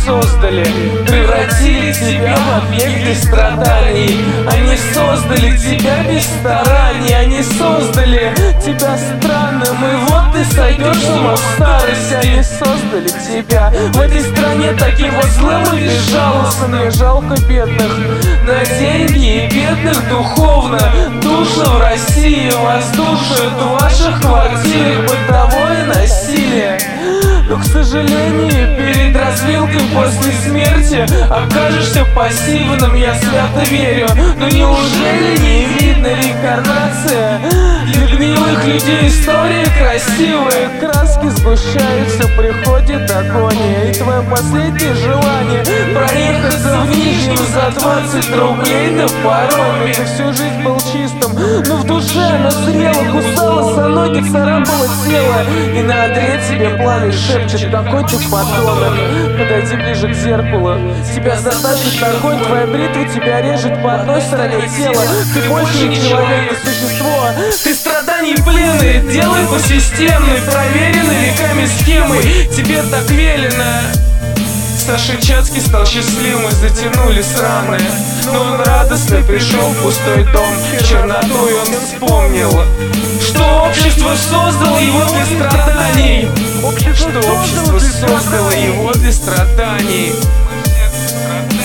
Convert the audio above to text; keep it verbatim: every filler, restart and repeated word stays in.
создали, превратили тебя в объект для страданий. Они создали тебя без стараний, они создали тебя странным, и вот ты сойдешь с ума в старости. Они создали тебя в этой стране таким вот злым и безжалостным. Мне жалко бедных на деньги и бедных духовно. Душно в России вас душат в ваших квартирах, бытовое насилие. Но, к сожалению, перед развилкой после смерти окажешься пассивным, я свято верю. Но неужели не видно реинкарнация? Для гнилых людей история красивая, краски сгущаются, приходит агония. И твое последнее желание проехаться в Нижнем за двадцать рублей до парома. Ты всю жизнь был чистым, но в душе оно зрело, кусало за ноги, царапало тело. И на одре тебе пламя шепчет: какой ты подонок. Подойди ближе к зеркалу, тебя затащит огонь, твоя бритва тебя режет по одной стороне тела. Ты больше не человек, ты существо, ты страданий пленный, делай по системной, проверенной веками схемой. Тебе так велено. Саша Чацкий стал счастливым, затянули сраны. Но он радостно пришел в пустой дом, в черноту, и он вспомнил, что общество создало его для страданий. Что общество создало его для страданий.